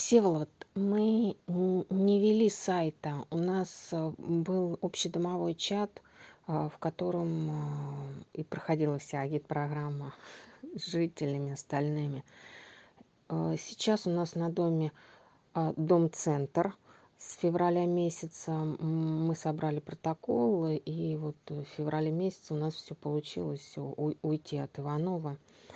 Всеволод, мы не вели сайта. У нас был общедомовой чат, в котором и проходила вся агитпрограмма с жителями остальными. Сейчас у нас на доме дом-центр. С февраля месяца мы собрали протоколы, и вот в феврале месяце у нас все получилось уйти от Иванова.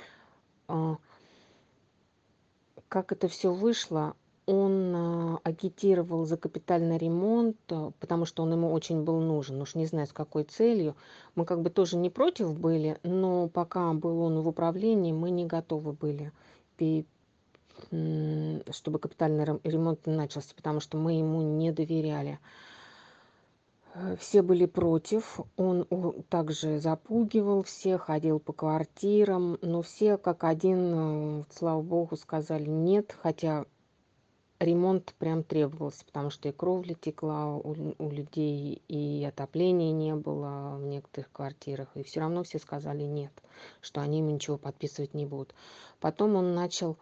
Как это все вышло? Он агитировал за капитальный ремонт, потому что он ему очень был нужен. Уж не знаю, с какой целью. Мы как бы тоже не против были, но пока был он в управлении, мы не готовы были, чтобы капитальный ремонт начался, потому что мы ему не доверяли. Все были против. Он также запугивал всех, ходил по квартирам, но все как один, слава богу, сказали нет, хотя ремонт прям требовался, потому что и кровля текла у людей, и отопления не было в некоторых квартирах, и все равно все сказали нет, что они ему ничего подписывать не будут. Потом он начал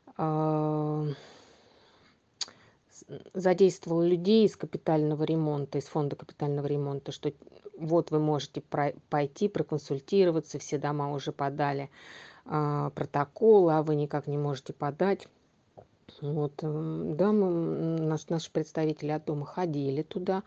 задействовал людей из капитального ремонта, из фонда капитального ремонта, что вот вы можете пойти проконсультироваться, все дома уже подали протоколы, а вы никак не можете подать. Вот, да, наши представители от дома ходили туда,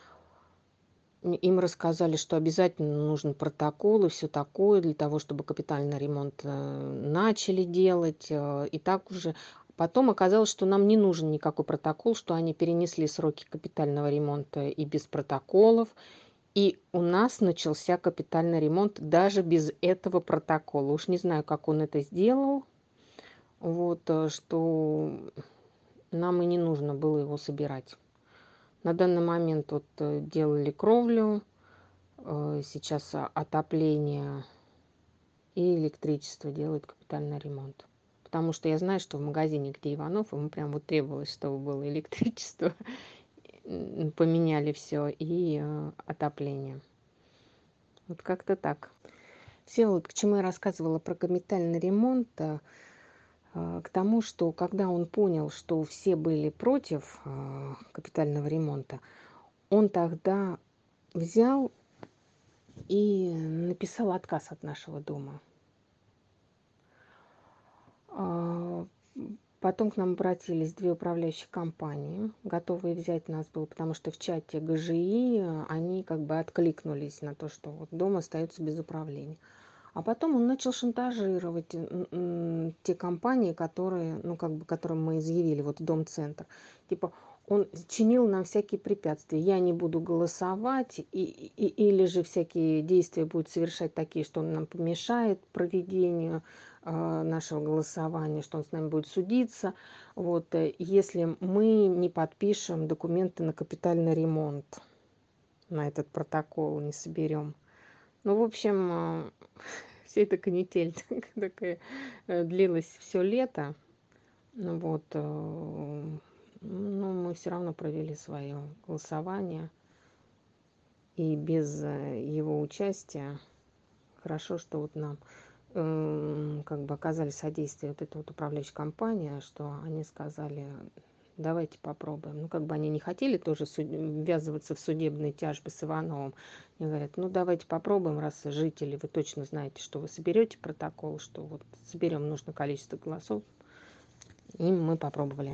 им рассказали, что обязательно нужен протокол и все такое для того, чтобы капитальный ремонт начали делать. И так уже потом оказалось, что нам не нужен никакой протокол, что они перенесли сроки капитального ремонта и без протоколов. И у нас начался капитальный ремонт даже без этого протокола. Уж не знаю, как он это сделал. Вот, что нам и не нужно было его собирать. На данный момент вот делали кровлю, сейчас отопление и электричество делают капитальный ремонт. Потому что я знаю, что в магазине, где Иванов, ему прям вот требовалось, чтобы было электричество, поменяли все, и отопление. Вот как-то так. Всеволод, к чему я рассказывала про капитальный ремонт, к тому, что когда он понял, что все были против капитального ремонта, он тогда взял и написал отказ от нашего дома. Потом к нам обратились две управляющие компании, готовые взять нас было, потому что в чате ГЖИ они как бы откликнулись на то, что вот дом остается без управления. А потом он начал шантажировать те компании, которые, ну, как бы, которым мы изъявили, вот Дом-центр. Типа, он чинил нам всякие препятствия. Я не буду голосовать, или же всякие действия будет совершать такие, что он нам помешает проведению нашего голосования, что он с нами будет судиться. Вот, если мы не подпишем документы на капитальный ремонт, на этот протокол не соберем. Ну, в общем, вся эта канитель такая длилась все лето. Ну вот, но мы все равно провели свое голосование. И без его участия хорошо, что вот нам как бы оказали содействие вот эта вот управляющая компания, что они сказали, давайте попробуем. Ну, как бы они не хотели тоже ввязываться в судебные тяжбы с Ивановым. Они говорят, ну, давайте попробуем, раз жители, вы точно знаете, что вы соберете протокол, что вот соберем нужное количество голосов. И мы попробовали.